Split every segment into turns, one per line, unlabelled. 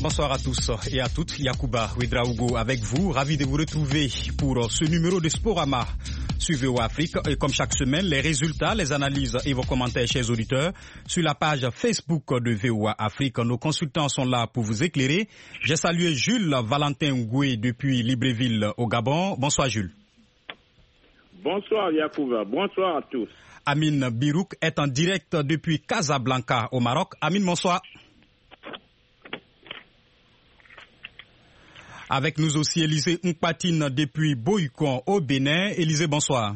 bonsoir à tous et à toutes. Yacouba Ouedraogo avec vous, ravi de vous retrouver pour ce numéro de Sporama sur VOA Afrique. Et comme chaque semaine, les résultats, les analyses et vos commentaires, chers auditeurs, sur la page Facebook de VOA Afrique. Nos consultants sont là pour vous éclairer. J'ai salué Jules Valentin Ngoué depuis Libreville au Gabon. Bonsoir Jules.
Bonsoir Yacouba, bonsoir à tous.
Amine Birouk est en direct depuis Casablanca au Maroc. Amine, bonsoir. Avec nous aussi Élisée Mpatine depuis Boycon au Bénin. Élisée, bonsoir.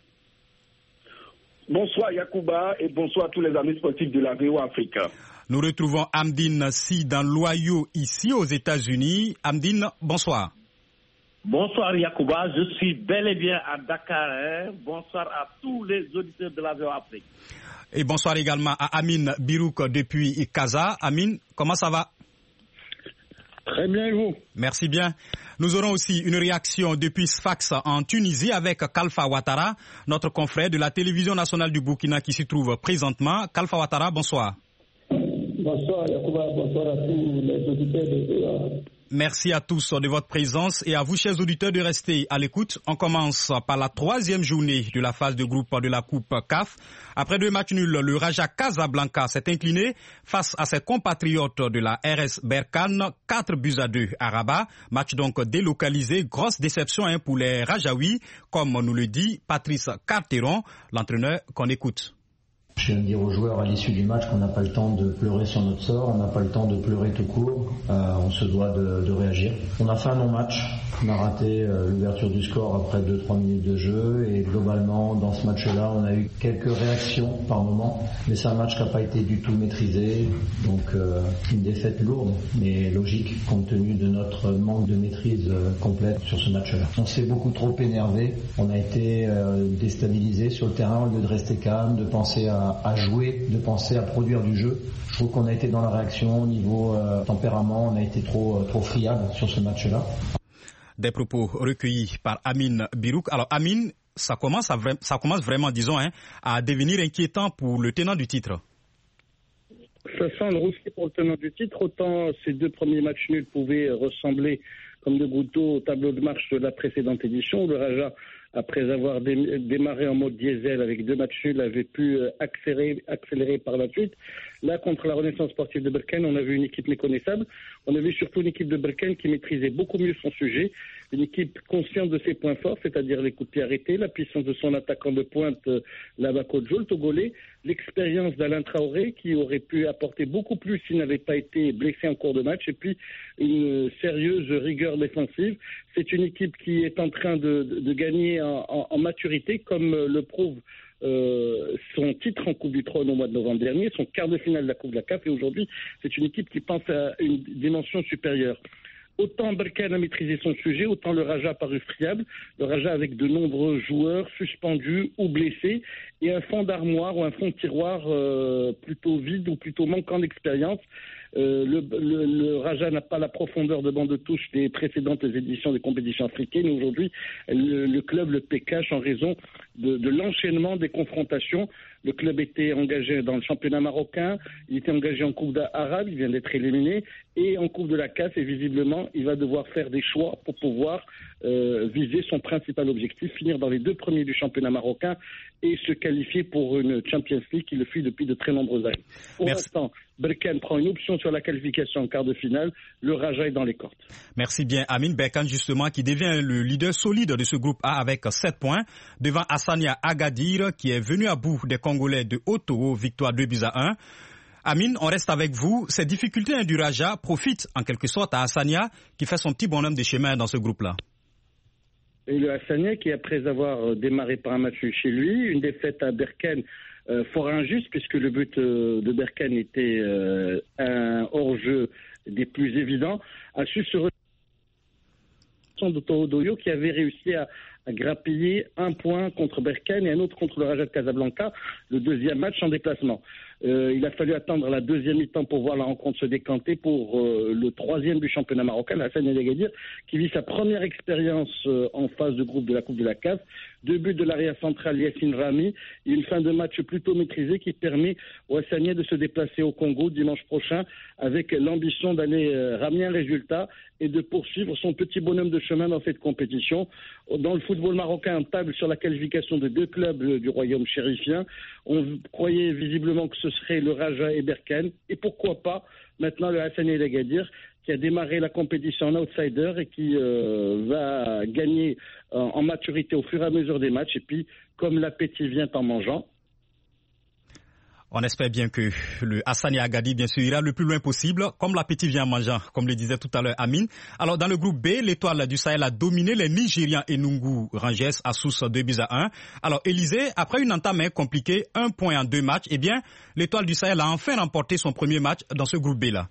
Bonsoir Yacouba et bonsoir à tous les amis sportifs de la VOA Afrique.
Nous retrouvons Amdine Si dans l'Ohio ici aux États-Unis. Amdine, bonsoir.
Bonsoir Yacouba, je suis bel et bien à Dakar. Bonsoir à tous les auditeurs de la VOA Afrique.
Et bonsoir également à Amine Birouk depuis Casa. Amine, comment ça va?
Très bien, et vous?
Merci bien. Nous aurons aussi une réaction depuis Sfax en Tunisie avec Kalfa Ouattara, notre confrère de la télévision nationale du Burkina qui s'y trouve présentement. Kalfa Ouattara, bonsoir.
Bonsoir Yacouba, bonsoir à tous les auditeurs de VOA.
Merci à tous de votre présence et à vous, chers auditeurs, de rester à l'écoute. On commence par la troisième journée de la phase de groupe de la Coupe CAF. Après 2 matchs nuls, le Raja Casablanca s'est incliné face à ses compatriotes de la RS Berkane, 4-2 à Rabat. Match donc délocalisé, grosse déception pour les Rajaouis, comme nous le dit Patrice Carteron, l'entraîneur qu'on écoute.
Je viens de dire aux joueurs à l'issue du match qu'on n'a pas le temps de pleurer sur notre sort, on n'a pas le temps de pleurer tout court, on se doit de réagir. On a fait un non-match, on a raté l'ouverture du score après 2-3 minutes de jeu et globalement dans ce match-là on a eu quelques réactions par moment, mais c'est un match qui n'a pas été du tout maîtrisé, donc une défaite lourde mais logique compte tenu de notre manque de maîtrise complète sur ce match-là. On s'est beaucoup trop énervé, on a été déstabilisé sur le terrain au lieu de rester calme, de penser à jouer, de penser à produire du jeu. Je trouve qu'on a été dans la réaction au niveau tempérament, on a été trop friable sur ce match-là.
Des propos recueillis par Amine Birouk. Alors Amine, ça commence vraiment, disons, à devenir inquiétant pour le tenant du titre.
Ça sent le risque pour le tenant du titre. Autant ces 2 premiers matchs nuls pouvaient ressembler comme de gouttes d'eau au tableau de marche de la précédente édition. Le Raja, après avoir démarré en mode diesel avec 2 matchs nuls, avait pu accélérer par la suite. Là, contre la Renaissance sportive de Berkane, on a vu une équipe méconnaissable. On a vu surtout une équipe de Berkane qui maîtrisait beaucoup mieux son sujet. Une équipe consciente de ses points forts, c'est-à-dire les coups de pied arrêtés, la puissance de son attaquant de pointe, Labakodjo, le Togolais, l'expérience d'Alain Traoré, qui aurait pu apporter beaucoup plus s'il n'avait pas été blessé en cours de match, et puis une sérieuse rigueur défensive. C'est une équipe qui est en train de gagner en maturité, comme le prouve son titre en Coupe du Trône au mois de novembre dernier, son quart de finale de la Coupe de la CAF, et aujourd'hui, c'est une équipe qui pense à une dimension supérieure. Autant Berkane a maîtrisé son sujet, autant le Raja a paru friable. Le Raja avec de nombreux joueurs suspendus ou blessés et un fond d'armoire ou un fond de tiroir plutôt vide ou plutôt manquant d'expérience. Le Raja n'a pas la profondeur de banc de touche des précédentes éditions des compétitions africaines. Aujourd'hui, le club le paie cash en raison de l'enchaînement des confrontations. Le club était engagé dans le championnat marocain, il était engagé en Coupe arabe, il vient d'être éliminé, et en Coupe de la CAF, et visiblement, il va devoir faire des choix pour pouvoir viser son principal objectif, finir dans les 2 premiers du championnat marocain et se qualifier pour une Champions League qui le fuit depuis de très nombreuses années. Pour l'instant, Berkane prend une option sur la qualification en quart de finale, le Raja est dans les cordes.
Merci bien Amine. Berkane justement qui devient le leader solide de ce groupe A avec 7 points devant Hassania Agadir qui est venu à bout des Congolais de Otto, victoire 2-1. Amine, on reste avec vous. Ces difficultés du Raja profitent en quelque sorte à Hassania qui fait son petit bonhomme de chemin dans ce groupe-là.
Et le Hassania qui, après avoir démarré par un match chez lui, une défaite à Berkane fort injuste puisque le but de Berkane était un hors-jeu des plus évidents, a su se de Torodoyo qui avait réussi à grappiller 1 point contre Berkane et un autre contre le Raja de Casablanca, le 2e match en déplacement. Il a fallu attendre la deuxième mi-temps pour voir la rencontre se décanter pour le troisième du championnat marocain, Hassani El Agadir, qui vit sa première expérience en phase de groupe de la Coupe de la CAF. 2 buts de l'arrière central Yassine Rami et une fin de match plutôt maîtrisée qui permet au Hassaniais de se déplacer au Congo dimanche prochain avec l'ambition d'aller ramener un résultat et de poursuivre son petit bonhomme de chemin dans cette compétition. Dans le football marocain, on table sur la qualification de 2 clubs du royaume chérifien. On croyait visiblement que ce serait le Raja et Berkane. Et pourquoi pas maintenant le Hassani El Agadir, qui a démarré la compétition en outsider et qui va gagner en maturité au fur et à mesure des matchs. Et puis, comme l'appétit vient en mangeant.
On espère bien que le Hassani El Agadir, bien sûr, ira le plus loin possible, comme l'appétit vient en mangeant, comme le disait tout à l'heure Amine. Alors, dans le groupe B, l'étoile du Sahel a dominé les Nigérians Enugu Rangers à Sousse 2-1. Alors, Élysée, après une entame compliquée, 1 point en 2 matchs, eh bien, l'étoile du Sahel a enfin remporté son premier match dans ce groupe B-là.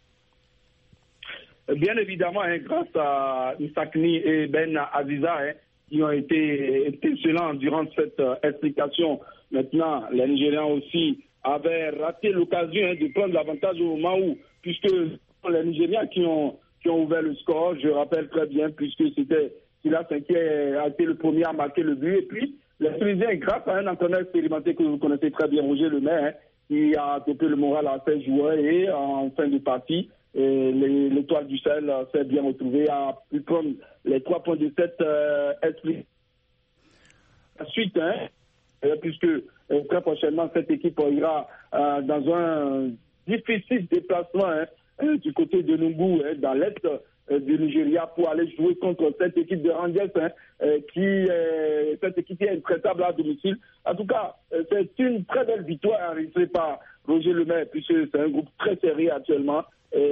Bien évidemment, grâce à Isakni et Ben Aziza, qui ont été excellents durant cette explication. Maintenant, les Nigérians aussi avaient raté l'occasion de prendre l'avantage au moment où, puisque les Nigérians qui ont ouvert le score, je rappelle très bien, puisque c'était Silas qui a été le premier à marquer le but. Et puis, les Tunisiens, grâce à un entraîneur expérimenté que vous connaissez très bien, Roger Lemaire, qui a topé le moral à 16 joueurs et en fin de partie, l'étoile du Sahel s'est bien retrouvée à pu prendre les 3 points de cette esprit. Ensuite, puisque très prochainement, cette équipe ira dans un difficile déplacement du côté de Nungu, dans l'est du Nigeria, pour aller jouer contre cette équipe de Rangers, cette équipe qui est intraitable à domicile. En tout cas, c'est une très belle victoire enregistrée par Roger Lemaire, puisque c'est un groupe très sérieux actuellement.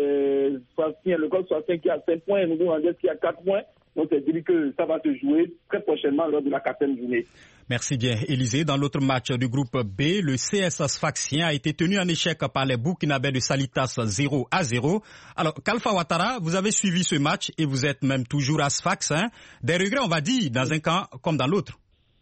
Le club Soissien qui a 5 points, et Nungu Rangers qui a 4 points. Donc, c'est dit que ça va se jouer très prochainement lors de la 4e journée. Merci bien, Élysée. Dans l'autre match du groupe B, le CS Sfaxien a été tenu en échec par les Burkinabés de Salitas 0-0. Alors, Kalfa Ouattara, vous avez suivi ce match et vous êtes même toujours à Sfax. Des regrets, on va dire, dans un camp comme dans l'autre.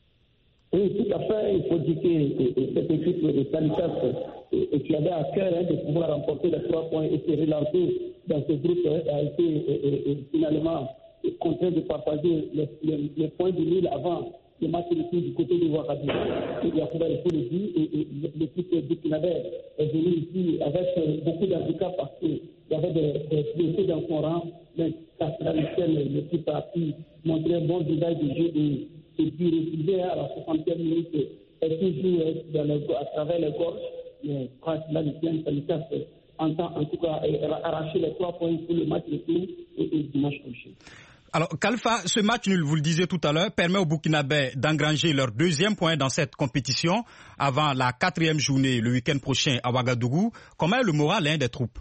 Oui, tout à fait. Il faut dire que cette équipe de Salitas qui avait à cœur de pouvoir remporter les 3 points et se relancer dans ce groupe a été finalement contraint de partager les points de nul avant le match de du côté de Ouagadougou. Il y a le dit et l'équipe burkinabé est venue ici avec beaucoup d'handicaps parce qu'il y avait des blessés dans son rang. Mais l'équipe a pu montrer un bon visage de jeu et puis refuser à la 60e minute et toujours à travers les gorges. Mais quand la Lucien Salitas entend en tout cas arracher les 3 points pour le match de tour et dimanche prochain.
Alors, Kalfa, ce match nul, vous le disiez tout à l'heure, permet aux Burkinabés d'engranger leur 2e point dans cette compétition avant la 4e journée le week-end prochain à Ouagadougou. Comment est le moral des troupes?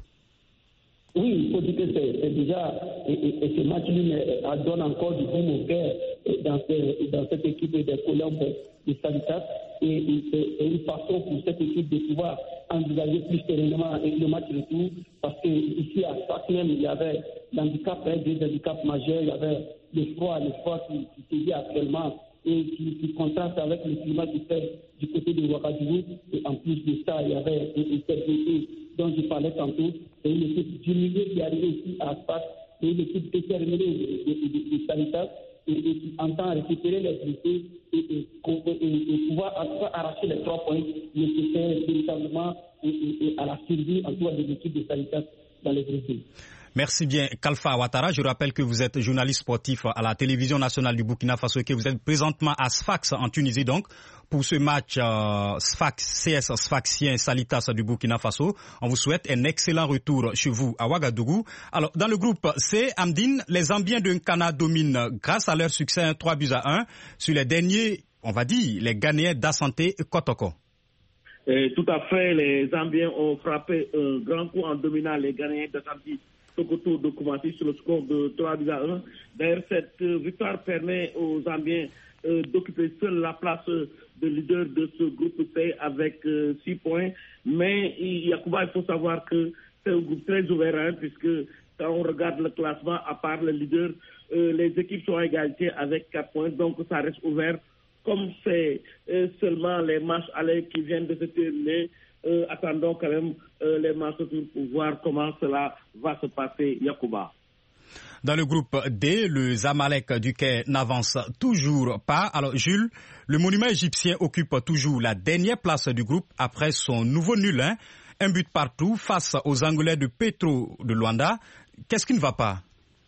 Oui, il faut dire que c'est déjà, et ce match nul donne encore du bon au cœur dans cette équipe des Colombes de Salitas et c'est une façon pour cette équipe de pouvoir envisager plus sereinement le match retour parce qu'ici à Sfax même il y avait l'handicap, des handicaps majeurs, il y avait le froid qui se vit actuellement et qui contraste avec le climat qui fait du côté de Ouagadougou et en plus de ça il y avait une sécurité dont je parlais tantôt, c'est une équipe du milieu qui est arrivée ici à Sfax, c'est une équipe déterminée de Salitas et qui entend récupérer les blessés et pouvoir arracher les 3 points nécessaires véritablement et à la survie en tout cas de l'équipe de Salitas dans les Brésil.
Merci bien, Kalfa Ouattara. Je rappelle que vous êtes journaliste sportif à la télévision nationale du Burkina Faso et que vous êtes présentement à Sfax en Tunisie donc pour ce match CS Sfaxien Salitas du Burkina Faso. On vous souhaite un excellent retour chez vous à Ouagadougou. Alors, dans le groupe C, Amdine, les Zambiens de Nkana dominent grâce à leur succès 3-1 sur les derniers, on va dire, les Ghanéens d'Assanté et Kotoko.
Tout à fait, les Zambiens ont frappé un grand coup en dominant les Ghanéens d'Assanté. Tour de commencer sur le score de 3-1. D'ailleurs, cette victoire permet aux Zambiens d'occuper seule la place de leader de ce groupe C avec 6 points. Mais Yacouba, il faut savoir que c'est un groupe très ouvert, puisque quand on regarde le classement, à part le leader, les équipes sont à égalité avec 4 points, donc ça reste ouvert. Comme c'est seulement les matchs allés qui viennent de se terminer, attendons quand même les matchs pour voir comment cela va se passer, Yacouba.
Dans le groupe D, le Zamalek du Caire n'avance toujours pas. Alors Jules, le monument égyptien occupe toujours la dernière place du groupe après son nouveau nul, un but partout face aux Angolais de Petro de Luanda. Qu'est-ce qui ne va pas?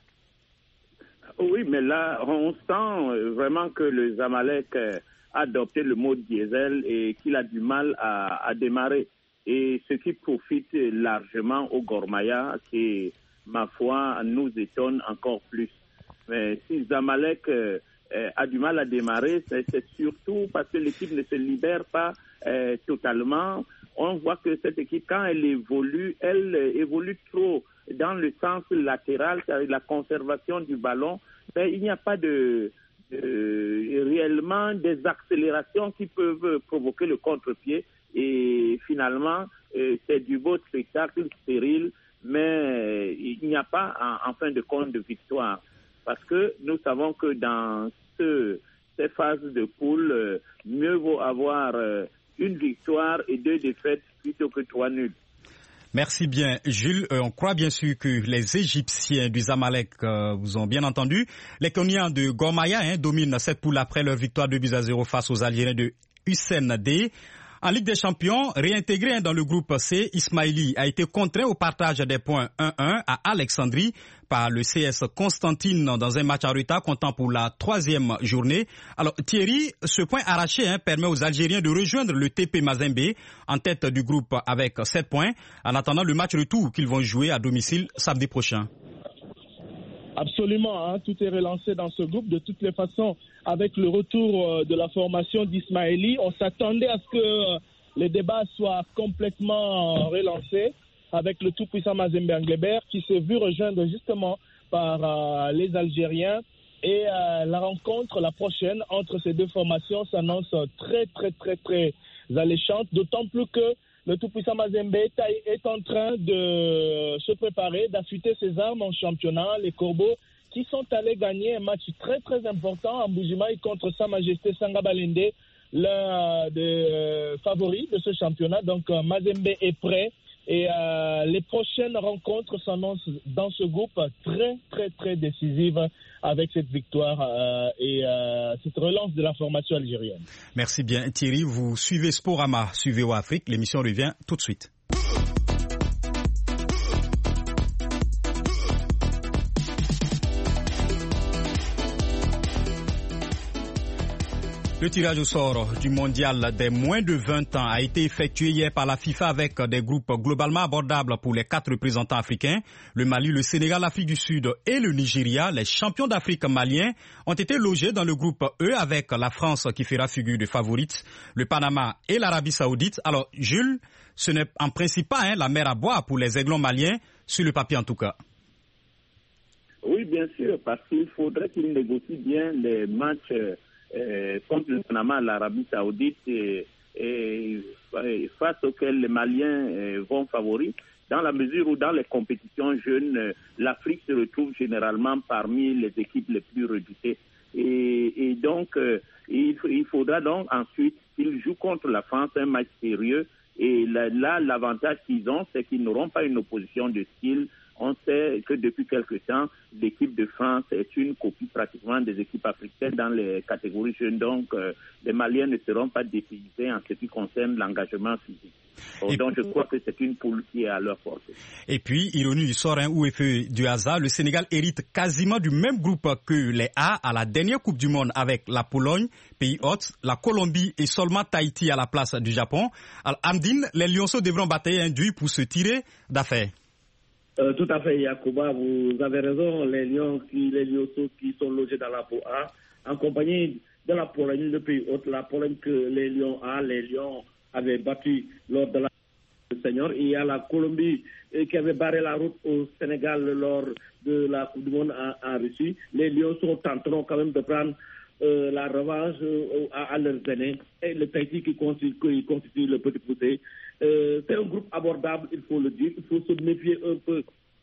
Oui, mais là, on sent vraiment que le Zamalek a adopté le mode diesel et qu'il a du mal à démarrer. Et ce qui profite largement au Gor Mahia, qui, ma foi, nous étonne encore plus. Mais si Zamalek a du mal à démarrer, c'est surtout parce que l'équipe ne se libère pas totalement. On voit que cette équipe, quand elle évolue trop dans le sens latéral, c'est-à-dire la conservation du ballon, mais il n'y a pas réellement des accélérations qui peuvent provoquer le contre-pied. Et finalement, c'est du beau spectacle stérile, mais il n'y a pas, en fin de compte, de victoire. Parce que nous savons que dans ces phases de poule, mieux vaut avoir une victoire et 2 défaites plutôt que 3 nuls.
Merci bien, Jules. On croit bien sûr que les Égyptiens du Zamalek vous ont bien entendu. Les Kenyans de Gor Mahia dominent cette poule après leur victoire 2-0 face aux Algériens de Hussein D. En Ligue des Champions, réintégré dans le groupe C, Ismaili a été contraint au partage des points 1-1 à Alexandrie par le CS Constantine dans un match en retard comptant pour la 3e journée. Alors Thierry, ce point arraché permet aux Algériens de rejoindre le TP Mazembe en tête du groupe avec 7 points en attendant le match retour qu'ils vont jouer à domicile samedi prochain.
Absolument, tout est relancé dans ce groupe. De toutes les façons, avec le retour de la formation d'Ismaili, on s'attendait à ce que les débats soient complètement relancés avec le tout-puissant Mazembe Anglebert qui s'est vu rejoindre justement par les Algériens. Et la rencontre, la prochaine, entre ces deux formations s'annonce très, très, très, très alléchante, d'autant plus que le tout-puissant Mazembe est en train de se préparer, d'affûter ses armes en championnat. Les Corbeaux qui sont allés gagner un match très très important en Mbujimayi contre Sa Majesté Sanga Balende, l'un des favoris de ce championnat. Donc Mazembe est prêt et les prochaines rencontres s'annoncent dans ce groupe très très très décisives avec cette victoire et cette relance de la formation algérienne.
Merci bien Thierry, vous suivez Sporama, suivez Afrique, l'émission revient tout de suite. Le tirage au sort du mondial des moins de 20 ans a été effectué hier par la FIFA avec des groupes globalement abordables pour les 4 représentants africains. Le Mali, le Sénégal, l'Afrique du Sud et le Nigeria, les champions d'Afrique maliens, ont été logés dans le groupe E avec la France qui fera figure de favorite, le Panama et l'Arabie Saoudite. Alors Jules, ce n'est en principe pas la mer à boire pour les aiglons maliens, sur le papier en tout cas.
Oui, bien sûr, parce qu'il faudrait qu'ils négocient bien les matchs contre le Panama, l'Arabie Saoudite, face auxquels les Maliens vont favoris, dans la mesure où dans les compétitions jeunes, l'Afrique se retrouve généralement parmi les équipes les plus redoutées. Et donc, il faudra donc ensuite qu'ils jouent contre la France un match sérieux. Et là, l'avantage qu'ils ont, c'est qu'ils n'auront pas une opposition de style. On sait que depuis quelque temps, l'équipe de France est une copie pratiquement des équipes africaines dans les catégories jeunes. Donc, les Maliens ne seront pas dépaysés en ce qui concerne l'engagement physique. Donc, je crois que c'est une poule qui est à leur portée. Et
puis, ironie du sort ou effet du hasard, le Sénégal hérite quasiment du même groupe que les A à la dernière Coupe du Monde avec la Pologne, pays hôte, la Colombie et seulement Tahiti à la place du Japon. Alors, Amdine, les Lionceaux devront batailler un duel pour se tirer d'affaire.
Tout à fait, Yacouba, vous avez raison. Les Lionceaux qui sont logés dans la Poule A, en compagnie de la Pologne, le pays hôte, la Pologne que les Lions avaient battu lors de la Senior. Il y a la Colombie qui avait barré la route au Sénégal lors de la Coupe du Monde en Russie. Les Lionceaux tenteront quand même de prendre la revanche à leurs aînés. Et le Tahiti qui constitue le petit poussé. C'est un groupe abordable, il faut le dire. Il faut se méfier un peu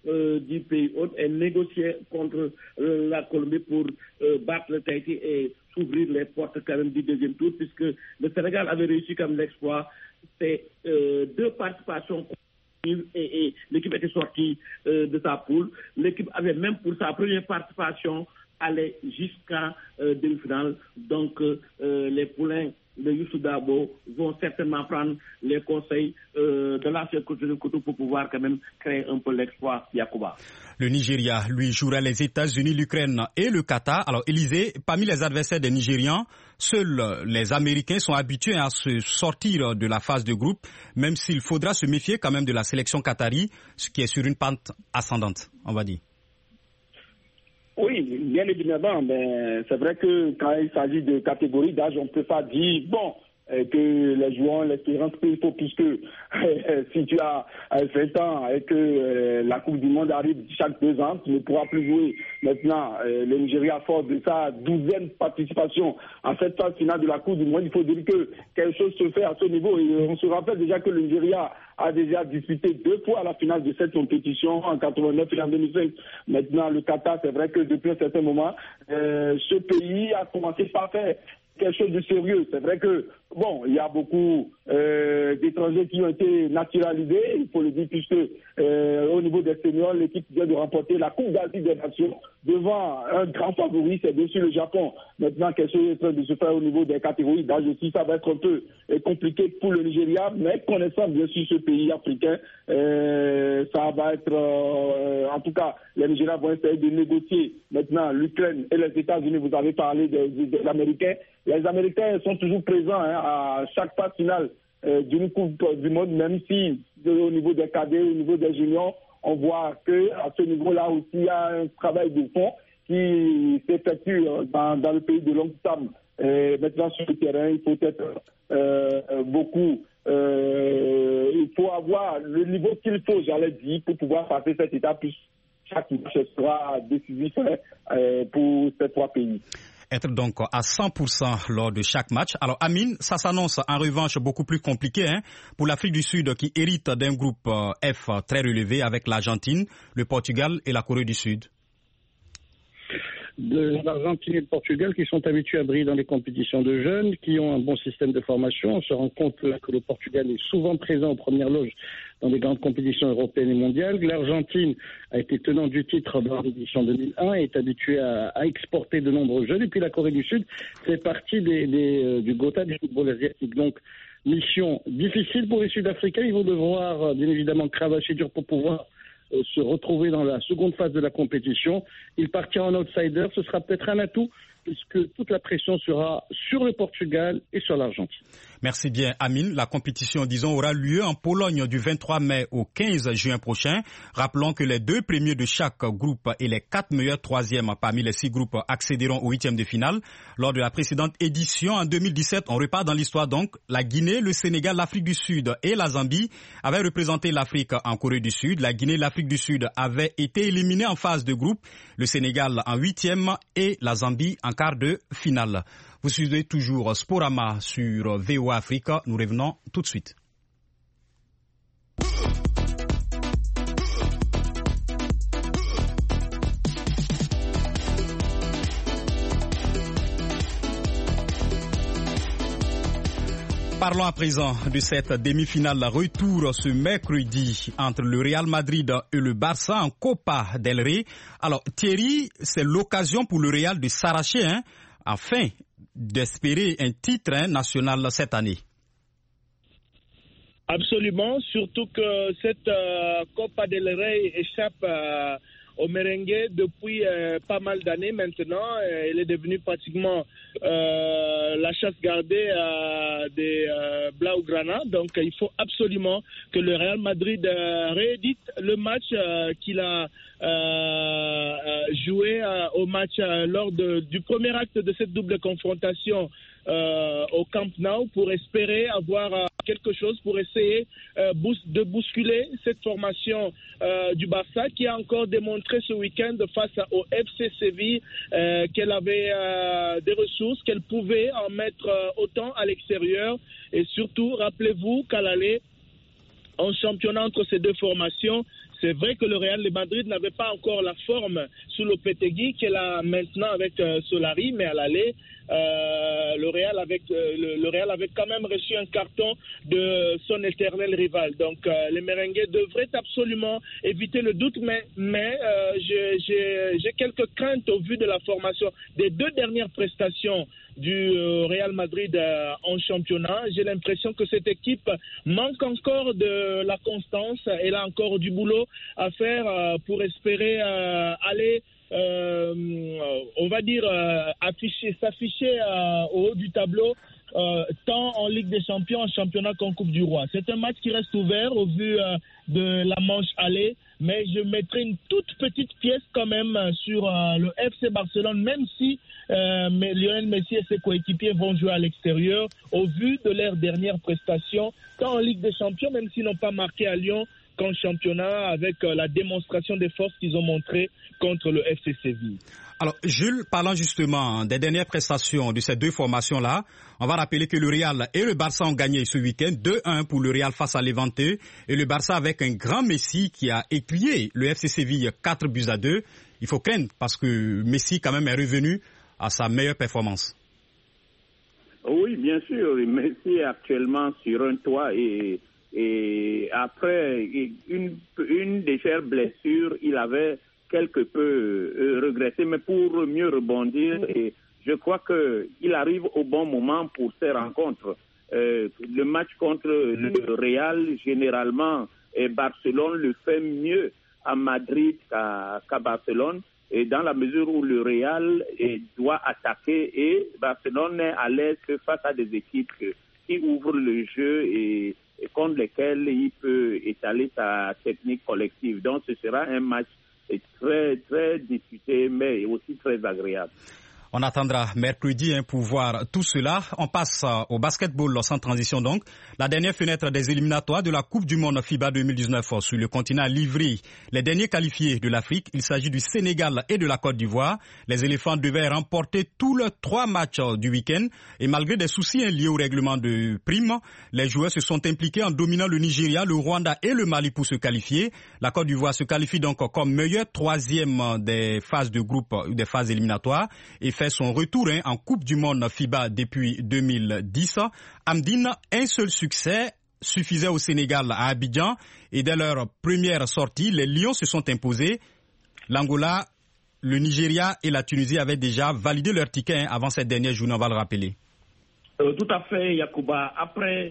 du pays hôte et négocier contre la Colombie pour battre le Tahiti et s'ouvrir les portes quand même du deuxième tour, puisque le Sénégal avait réussi comme l'exploit. C'est 2 participations et l'équipe était sortie de sa poule. L'équipe avait même pour sa première participation allé jusqu'à demi-finale. Donc les poulains de Youssou Dabo vont certainement prendre les conseils de l'ancien coach de Koto pour pouvoir quand même créer un peu l'exploit Yacouba.
Le Nigeria, lui, jouera les États-Unis, l'Ukraine et le Qatar. Alors, Élysée, parmi les adversaires des Nigérians, seuls les Américains sont habitués à se sortir de la phase de groupe, même s'il faudra se méfier quand même de la sélection qatari, ce qui est sur une pente ascendante, on va dire.
Oui, bien évidemment, mais c'est vrai que quand il s'agit de catégories d'âge, on ne peut pas dire, bon, que les joueurs, l'espérance qu'il faut, puisque si tu as 20 ans et que la Coupe du Monde arrive chaque 2 ans, tu ne pourras plus jouer. Maintenant, le Nigeria, fort de sa 12e participation à cette phase finale de la Coupe du Monde, il faut dire que quelque chose se fait à ce niveau. Et on se rappelle déjà que le Nigeria a déjà disputé 2 fois la finale de cette compétition, en 89 et en 2005. Maintenant, le Qatar, c'est vrai que depuis un certain moment, ce pays a commencé par faire quelque chose de sérieux. C'est vrai que, bon, il y a beaucoup d'étrangers qui ont été naturalisés, il faut le dire, puisque au niveau des seniors, l'équipe vient de remporter la Coupe d'Asie des Nations devant un grand favori, c'est bien sûr le Japon. Maintenant, quelque chose est en train de se faire au niveau des catégories d'âge aussi, ça va être un peu compliqué pour le Nigeria, mais connaissant bien sûr ce pays africain, ça va être, en tout cas, les Nigériens vont essayer de négocier. Maintenant, l'Ukraine et les États-Unis, vous avez parlé des Américains. Les Américains sont toujours présents à chaque phase finale d'une Coupe du Monde, même si au niveau des cadets, au niveau des juniors, on voit qu'à ce niveau-là aussi, il y a un travail de fond qui s'effectue dans le pays de Long Sam. Maintenant, sur le terrain, il faut être beaucoup. Il faut avoir le niveau qu'il faut, j'allais dire, pour pouvoir passer cette étape. Puis chaque match sera décisif pour ces 3 pays.
Être donc à 100% lors de chaque match. Alors Amine, ça s'annonce en revanche beaucoup plus compliqué pour l'Afrique du Sud qui hérite d'un groupe F très relevé avec l'Argentine, le Portugal et la Corée du Sud.
De l'Argentine et le Portugal qui sont habitués à briller dans les compétitions de jeunes, qui ont un bon système de formation. On se rend compte là que le Portugal est souvent présent aux premières loges dans les grandes compétitions européennes et mondiales. L'Argentine a été tenant du titre dans l'édition 2001 et est habituée à exporter de nombreux jeunes. Et puis la Corée du Sud fait partie du Gotha du football asiatique. Donc, mission difficile pour les Sud-Africains. Ils vont devoir bien évidemment cravacher dur pour pouvoir se retrouver dans la seconde phase de la compétition. Il partira en outsider, ce sera peut-être un atout puisque toute la pression sera sur le Portugal et sur l'Argentine.
Merci bien Amine. La compétition, disons, aura lieu en Pologne du 23 mai au 15 juin prochain. Rappelons que les 2 premiers de chaque groupe et les 4 meilleurs troisièmes parmi les 6 groupes accéderont au 8e de finale. Lors de la précédente édition en 2017, on repart dans l'histoire donc. La Guinée, le Sénégal, l'Afrique du Sud et la Zambie avaient représenté l'Afrique en Corée du Sud. La Guinée et l'Afrique du Sud avaient été éliminés en phase de groupe. Le Sénégal en 8e et la Zambie en quart de finale. Vous suivez toujours Sporama sur VOA Africa. Nous revenons tout de suite. Parlons à présent de cette demi-finale retour ce mercredi entre le Real Madrid et le Barça en Copa del Rey. Alors Thierry, c'est l'occasion pour le Real de s'arracher, afin d'espérer un titre national cette année.
Absolument, surtout que cette Copa del Rey échappe au merengue depuis pas mal d'années maintenant. Elle est devenue pratiquement la chasse gardée des Blaugrana. Donc il faut absolument que le Real Madrid réédite le match qu'il a joué au match lors du premier acte de cette double confrontation au Camp Nou pour espérer avoir quelque chose pour essayer de bousculer cette formation du Barça qui a encore démontré ce week-end face au FC Séville qu'elle avait des ressources, qu'elle pouvait en mettre autant à l'extérieur et surtout, rappelez-vous qu'à l'aller, en championnat entre ces 2 formations, C'est vrai que le Real de Madrid n'avait pas encore la forme sous Lopetegui qu'elle a maintenant avec Solari, mais à l'aller, le Real avait quand même reçu un carton de son éternel rival. Donc les Merengues devraient absolument éviter le doute, mais j'ai quelques craintes au vu de la formation des 2 dernières prestations du Real Madrid en championnat. J'ai l'impression que cette équipe manque encore de la constance. Elle a encore du boulot à faire pour espérer aller, on va dire, s'afficher au haut du tableau, tant en Ligue des Champions, en championnat qu'en Coupe du Roi. C'est un match qui reste ouvert au vu de la manche aller, mais je mettrai une toute petite pièce quand même sur le FC Barcelone, même si Lionel Messi et ses coéquipiers vont jouer à l'extérieur, au vu de leurs dernières prestations, tant en Ligue des Champions, même s'ils n'ont pas marqué à Lyon, qu'en championnat, avec la démonstration des forces qu'ils ont montrées contre le FC Séville.
Alors, Jules, parlant justement des dernières prestations de ces 2 formations-là, on va rappeler que le Real et le Barça ont gagné ce week-end 2-1 pour le Real face à Levante, et le Barça avec un grand Messi qui a écuyé le FC Séville 4-2. Il faut craindre parce que Messi quand même est revenu à sa meilleure performance.
Oui, bien sûr. Messi est actuellement sur un toit et après une légère blessure, il avait quelque peu regressé, mais pour mieux rebondir, et je crois qu'il arrive au bon moment pour ces rencontres. Le match contre le Real, généralement, et Barcelone le fait mieux à Madrid qu'à Barcelone, et dans la mesure où le Real doit attaquer et Barcelone est à l'aise face à des équipes qui ouvrent le jeu et contre lesquelles il peut étaler sa technique collective. Donc ce sera un match très, très disputé, mais aussi très agréable.
On attendra mercredi pour voir tout cela. On passe au basketball sans transition donc. La dernière fenêtre des éliminatoires de la Coupe du Monde FIBA 2019 sur le continent a livré les derniers qualifiés de l'Afrique. Il s'agit du Sénégal et de la Côte d'Ivoire. Les éléphants devaient remporter tous leurs 3 matchs du week-end. Et malgré des soucis liés au règlement de prime, les joueurs se sont impliqués en dominant le Nigeria, le Rwanda et le Mali pour se qualifier. La Côte d'Ivoire se qualifie donc comme meilleur 3e des phases de groupe, des phases éliminatoires, et fait son retour en Coupe du Monde FIBA depuis 2010. Amdine, un seul succès suffisait au Sénégal à Abidjan et dès leur première sortie, les Lions se sont imposés. L'Angola, le Nigeria et la Tunisie avaient déjà validé leur ticket avant cette dernière journée, on va le rappeler.
Tout à fait, Yacouba. Après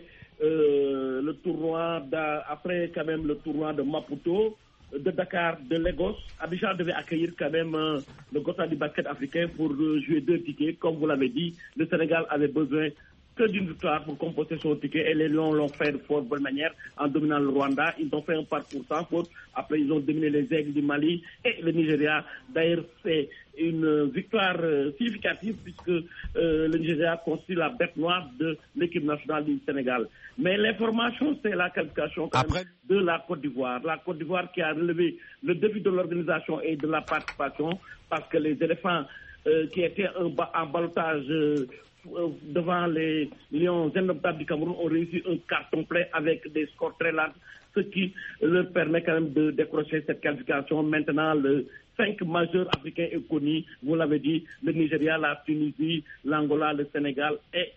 le tournoi, après quand même le tournoi de Maputo, de Dakar, de Lagos, Abidjan devait accueillir quand même le Gotha du basket africain pour jouer 2 tickets. Comme vous l'avez dit, le Sénégal avait besoin que d'une victoire pour composer son ticket et les Lions l'ont fait de fort bonne manière en dominant le Rwanda. Ils ont fait un parcours sans faute. Après, ils ont dominé les Aigles du Mali et le Nigeria. D'ailleurs, c'est une victoire significative puisque le Nigeria constitue la bête noire de l'équipe nationale du Sénégal. Mais l'information, c'est la qualification quand même de la Côte d'Ivoire. La Côte d'Ivoire qui a relevé le défi de l'organisation et de la participation parce que les éléphants qui étaient en ballottage devant les Lions indomptables du Cameroun ont réussi un carton plein avec des scores très larges, ce qui leur permet quand même de décrocher cette qualification. Maintenant, le 5 majeurs africains est connu, vous l'avez dit, le Nigeria, la Tunisie, l'Angola, le Sénégal et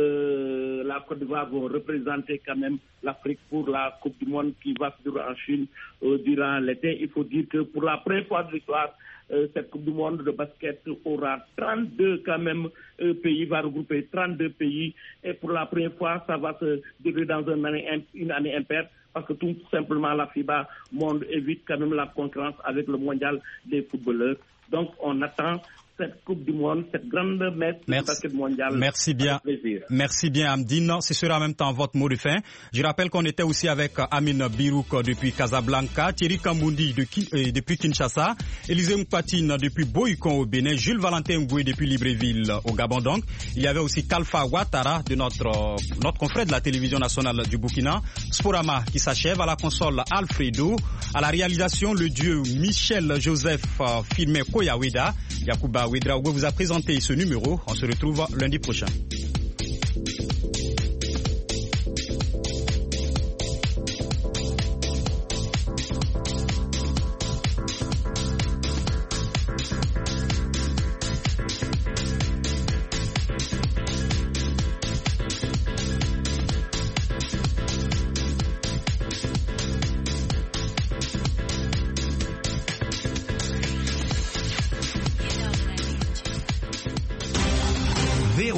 la Côte d'Ivoire vont représenter quand même l'Afrique pour la Coupe du Monde qui va se dérouler en Chine durant l'été. Il faut dire que pour la première fois de l'histoire, cette Coupe du Monde de basket aura 32 quand même pays, va regrouper 32 pays et pour la première fois, ça va se dérouler dans une année impaire parce que tout simplement la FIBA Monde évite quand même la concurrence avec le mondial des footballeurs. Donc on attend cette Coupe du Monde, cette grande messe du basket mondial.
Merci bien. Merci bien, Amdine. Ce sera en même temps votre mot de fin. Je rappelle qu'on était aussi avec Amine Birouk depuis Casablanca, Thierry Kambundi depuis Kinshasa, Élisée Mpatine depuis Boycon au Bénin, Jules Valentin Ngoué depuis Libreville au Gabon donc. Il y avait aussi Kalfa Ouattara de notre confrère de la télévision nationale du Burkina, Sporama qui s'achève à la console Alfredo, à la réalisation le dieu Michel Joseph Filmé Koyaweda. Yacouba Ouedraogo vous a présenté ce numéro. On se retrouve lundi prochain.